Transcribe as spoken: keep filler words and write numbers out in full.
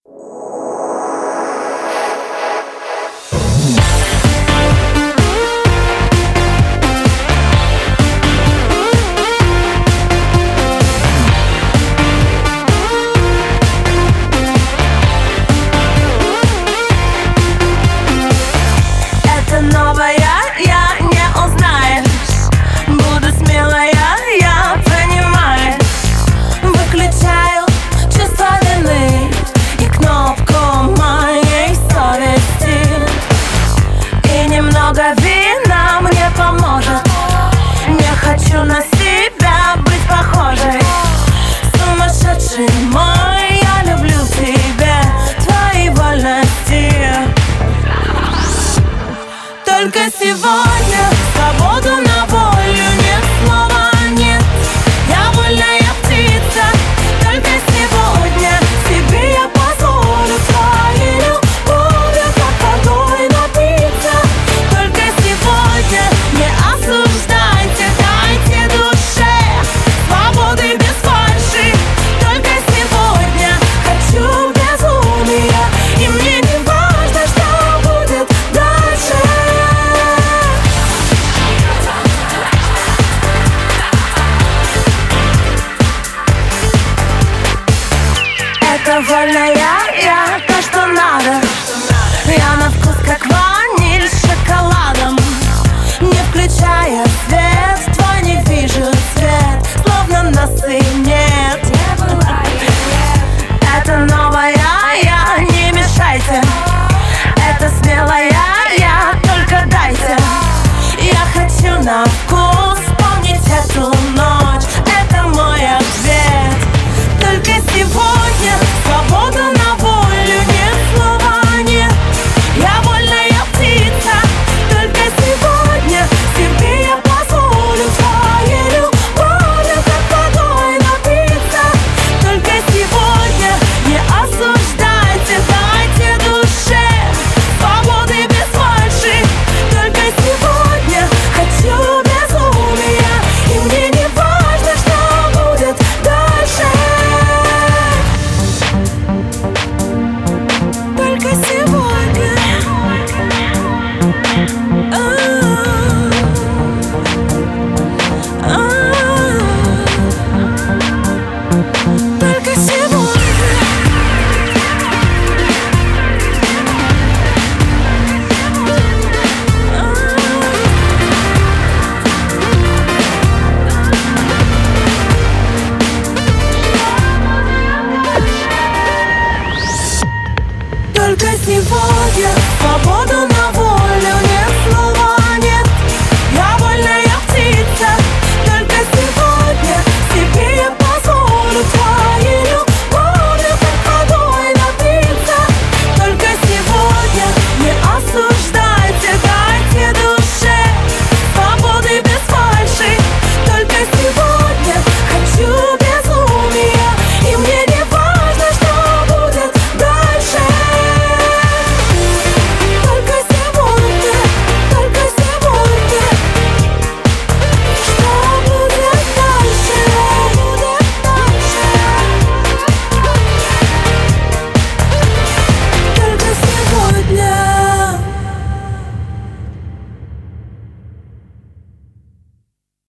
Вина мне поможет. Не хочу на себя быть похожей. Сумасшедший мой, я люблю тебя, твои вольности. Только сегодня свободу на волю, нет слова нет. Я вольная птица. Только сегодня себе я позволю своей любовью как водой напиться. Только сегодня не осуждайте, дайте душе свободы без фальши. Только сегодня хочу безумия, и мне не важно, что будет дальше. Это вольная я, то, что надо. Я на вкус как ваниль с шоколадом. Не включая свет, твой не вижу цвет, словно носы нет. Это новая я, не мешайте. Это смелая я, только дайте. Я хочу на вкус помнить эту ночь. Это мой ответ. Только сегодня свобода на волю, нет слова нет. Я вольная птица. Только сегодня себе я позволю своей любовью как водой напиться. Только сегодня не осуждайте, дайте душе свободы без фальши. Только сегодня хочу безумия, и мне не важно, что будет дальше. Только сегодня. Только сегодня. Только сегодня свободу